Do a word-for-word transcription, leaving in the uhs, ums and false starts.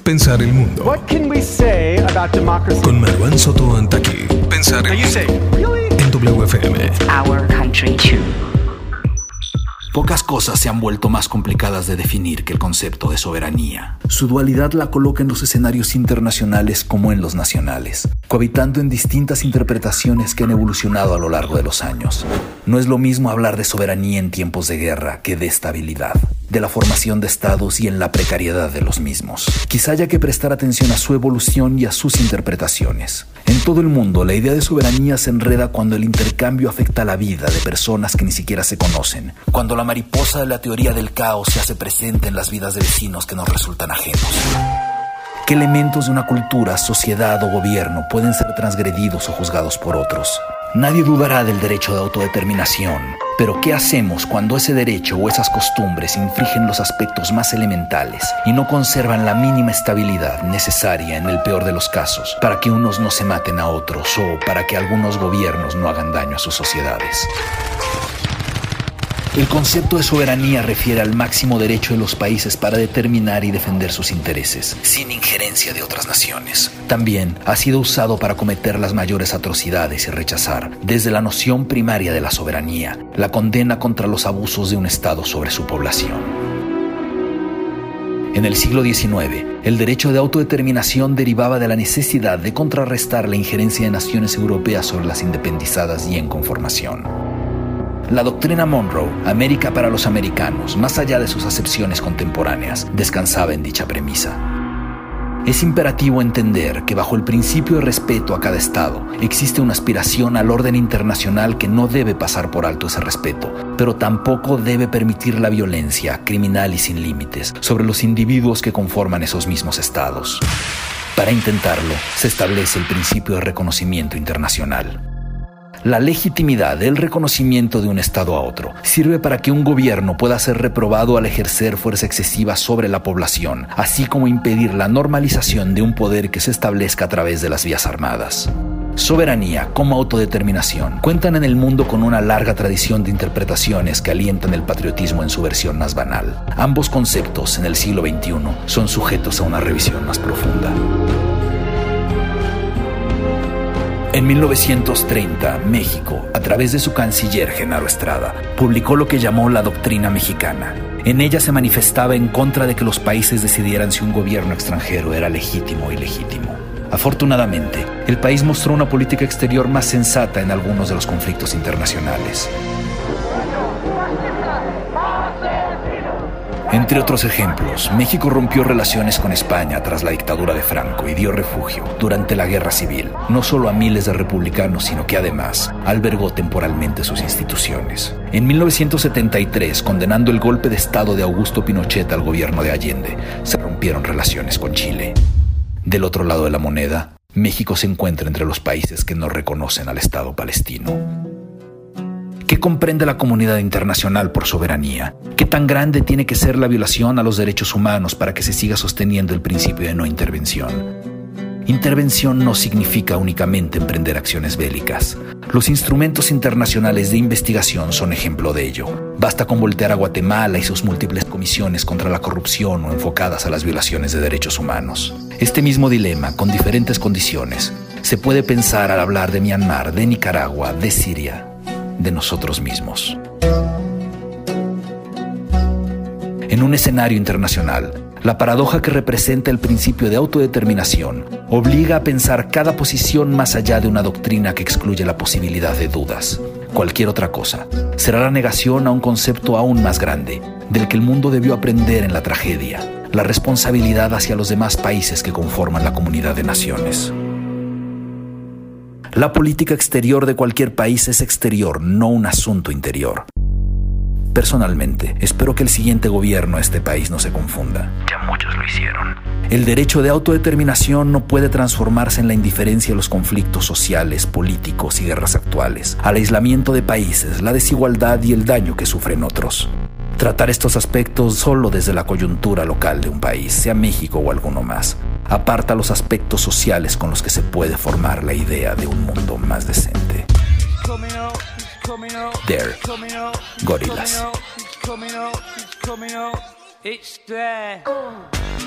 Pensar el mundo. What can we say about democracy? Con Marwan Soto Antaki. Pensar el mundo. Say, really? En W F M. Our country too. Pocas cosas se han vuelto más complicadas de definir que el concepto de soberanía. Su dualidad la coloca en los escenarios internacionales como en los nacionales, cohabitando en distintas interpretaciones que han evolucionado a lo largo de los años. No es lo mismo hablar de soberanía en tiempos de guerra que de estabilidad, de la formación de estados y en la precariedad de los mismos. Quizá haya que prestar atención a su evolución y a sus interpretaciones. En todo el mundo, la idea de soberanía se enreda cuando el intercambio afecta a la vida de personas que ni siquiera se conocen, cuando la mariposa de la teoría del caos se hace presente en las vidas de vecinos que nos resultan ajenos. ¿Qué elementos de una cultura, sociedad o gobierno pueden ser transgredidos o juzgados por otros? Nadie dudará del derecho de autodeterminación, pero ¿qué hacemos cuando ese derecho o esas costumbres infringen los aspectos más elementales y no conservan la mínima estabilidad necesaria en el peor de los casos para que unos no se maten a otros o para que algunos gobiernos no hagan daño a sus sociedades? El concepto de soberanía refiere al máximo derecho de los países para determinar y defender sus intereses, sin injerencia de otras naciones. También ha sido usado para cometer las mayores atrocidades y rechazar, desde la noción primaria de la soberanía, la condena contra los abusos de un Estado sobre su población. En el siglo diecinueve, el derecho de autodeterminación derivaba de la necesidad de contrarrestar la injerencia de naciones europeas sobre las independizadas y en conformación. La doctrina Monroe, América para los americanos, más allá de sus acepciones contemporáneas, descansaba en dicha premisa. Es imperativo entender que bajo el principio de respeto a cada Estado existe una aspiración al orden internacional que no debe pasar por alto ese respeto, pero tampoco debe permitir la violencia, criminal y sin límites, sobre los individuos que conforman esos mismos Estados. Para intentarlo, se establece el principio de reconocimiento internacional. La legitimidad del reconocimiento de un Estado a otro sirve para que un gobierno pueda ser reprobado al ejercer fuerza excesiva sobre la población, así como impedir la normalización de un poder que se establezca a través de las vías armadas. Soberanía como autodeterminación cuentan en el mundo con una larga tradición de interpretaciones que alientan el patriotismo en su versión más banal. Ambos conceptos en el siglo veintiuno son sujetos a una revisión más profunda. En mil novecientos treinta, México, a través de su canciller Genaro Estrada, publicó lo que llamó la Doctrina Mexicana. En ella se manifestaba en contra de que los países decidieran si un gobierno extranjero era legítimo o ilegítimo. Afortunadamente, el país mostró una política exterior más sensata en algunos de los conflictos internacionales. Entre otros ejemplos, México rompió relaciones con España tras la dictadura de Franco y dio refugio durante la Guerra Civil, no solo a miles de republicanos, sino que además albergó temporalmente sus instituciones. En mil novecientos setenta y tres, condenando el golpe de Estado de Augusto Pinochet al gobierno de Allende, se rompieron relaciones con Chile. Del otro lado de la moneda, México se encuentra entre los países que no reconocen al Estado palestino. ¿Qué comprende la comunidad internacional por soberanía? ¿Qué tan grande tiene que ser la violación a los derechos humanos para que se siga sosteniendo el principio de no intervención? Intervención no significa únicamente emprender acciones bélicas. Los instrumentos internacionales de investigación son ejemplo de ello. Basta con voltear a Guatemala y sus múltiples comisiones contra la corrupción o enfocadas a las violaciones de derechos humanos. Este mismo dilema, con diferentes condiciones, se puede pensar al hablar de Myanmar, de Nicaragua, de Siria, de nosotros mismos. En un escenario internacional, la paradoja que representa el principio de autodeterminación obliga a pensar cada posición más allá de una doctrina que excluye la posibilidad de dudas. Cualquier otra cosa será la negación a un concepto aún más grande, del que el mundo debió aprender en la tragedia, la responsabilidad hacia los demás países que conforman la comunidad de naciones. La política exterior de cualquier país es exterior, no un asunto interior. Personalmente, espero que el siguiente gobierno de este país no se confunda. Ya muchos lo hicieron. El derecho de autodeterminación no puede transformarse en la indiferencia a los conflictos sociales, políticos y guerras actuales, al aislamiento de países, la desigualdad y el daño que sufren otros. Tratar estos aspectos solo desde la coyuntura local de un país, sea México o alguno más, aparta los aspectos sociales con los que se puede formar la idea de un mundo más decente. There, Gorillaz. It's there.